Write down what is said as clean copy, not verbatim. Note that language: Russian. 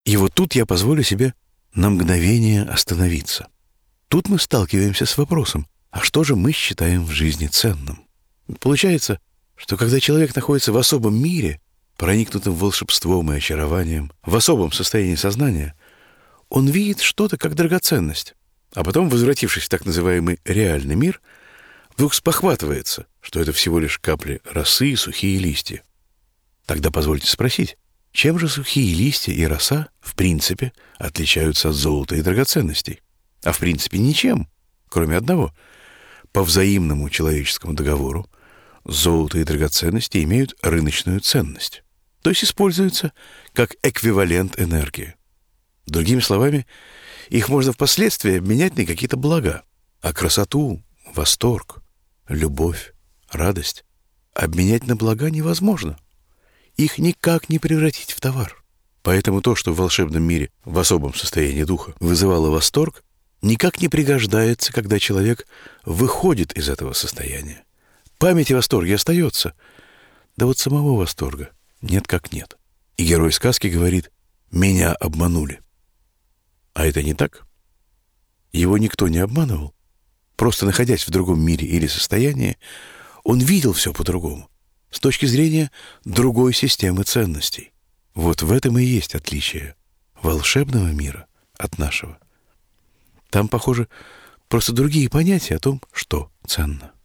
И вот тут я позволю себе на мгновение остановиться. Тут мы сталкиваемся с вопросом, а что же мы считаем в жизни ценным? Получается, что когда человек находится в особом мире, проникнутым волшебством и очарованием, в особом состоянии сознания, он видит что-то как драгоценность, а потом, возвратившись в так называемый реальный мир, вдруг спохватывается, что это всего лишь капли росы и сухие листья. Тогда позвольте спросить, чем же сухие листья и роса, в принципе, отличаются от золота и драгоценностей? А в принципе ничем, кроме одного. По взаимному человеческому договору золото и драгоценности имеют рыночную ценность, то есть используются как эквивалент энергии. Другими словами, их можно впоследствии обменять на какие-то блага, а красоту, восторг, любовь, радость обменять на блага невозможно. Их никак не превратить в товар. Поэтому то, что в волшебном мире в особом состоянии духа вызывало восторг, никак не пригождается, когда человек выходит из этого состояния. Память о восторге остается, да вот самого восторга нет как нет. И герой сказки говорит: «Меня обманули». А это не так. Его никто не обманывал. Просто находясь в другом мире или состоянии, он видел все по-другому, с точки зрения другой системы ценностей. Вот в этом и есть отличие волшебного мира от нашего. Там, похоже, просто другие понятия о том, что ценно.